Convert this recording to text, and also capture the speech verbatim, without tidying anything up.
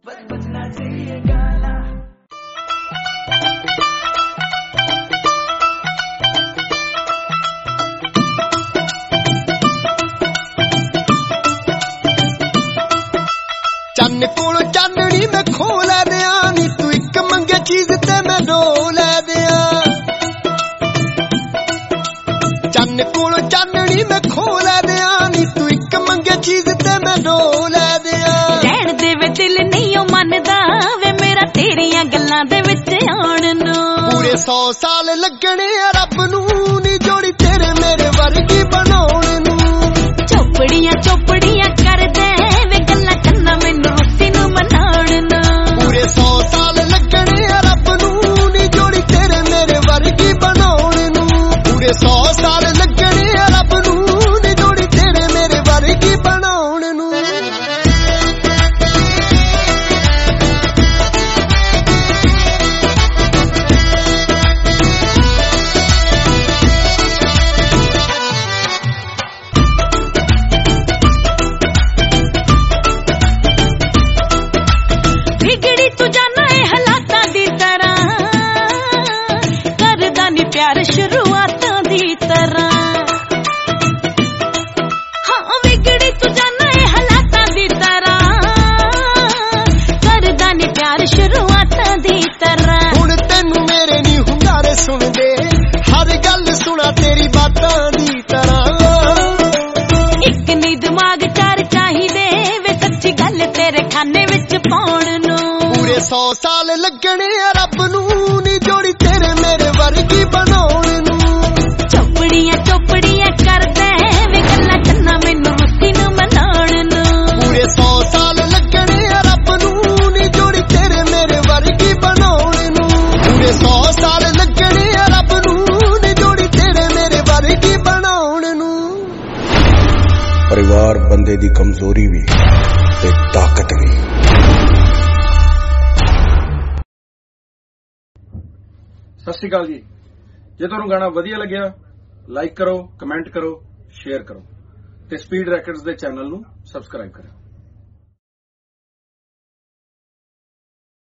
बजना चाहिए गाना। चन्न कोल चाननी मैं खो लै दिया नी तू एक मंगे चीज ते मैं दो लै दिया। चन्न कोल चाननी मैं खो लै दिया नी तू एक मंगे चीज ते मैं दो लै दिया। रहन दे वे दिल नहीं ओ मनदा वे मेरा तेरियां गल्लां दे विच आउण नूं। पूरे सौ साल लगने रब नूं नी जोड़ी तेरे मेरे वर्गी बनाउण नूं। चोपड़ियां चोपड़ियां कर दे वे गल्लां करना मैनूं रुस्सी नूं मनाउण नूं। पूरे सौ साल लगने रब नूं नी जोड़ी तेरे मेरे वर्गी बनाउण नूं। पूरे सौ साल लगने रब नूं नी जोड़ी तेरे मेरे वर्गी बनाउण नूं। प्यार शुरुआतां दी तरह हाँ विगड़ी तू जाना है हालातां दी तरह करदा नी प्यार शुरुआतां दी तरह। हुण तैनू मेरे नी हुंगारे सुन दे हर गल सुना तेरी बातां दी तरह। इक नी दिमाग चार चाहिदे वे सच्ची गल तेरे खाने विच पाउण नूं। पूरे सौ साल लगने रब नूं नी जोड़ी तेरे मेरे वर्गी बनाउण नूं। चोपड़ियां चोपड़ियां कर दे वे गल्लां करना मैनूं रुस्सी नूं मनाउण नूं। पूरे सौ साल लगने रब नूं नी जोड़ी तेरे मेरे वर्गी बनाउण नूं। पूरे सौ साल लगने रब नूं नी जोड़ी तेरे मेरे वर्गी बनाउण नूं। परिवार बंदे दी कमजोरी भी ते ताकत भी। सत श्री अकाल जी। जे तुहानूं गाना वधिया लग्या लाइक करो, कमेंट करो, शेयर करो ते स्पीड रैकॉर्ड्स दे चैनल नूं सबसक्राइब करो।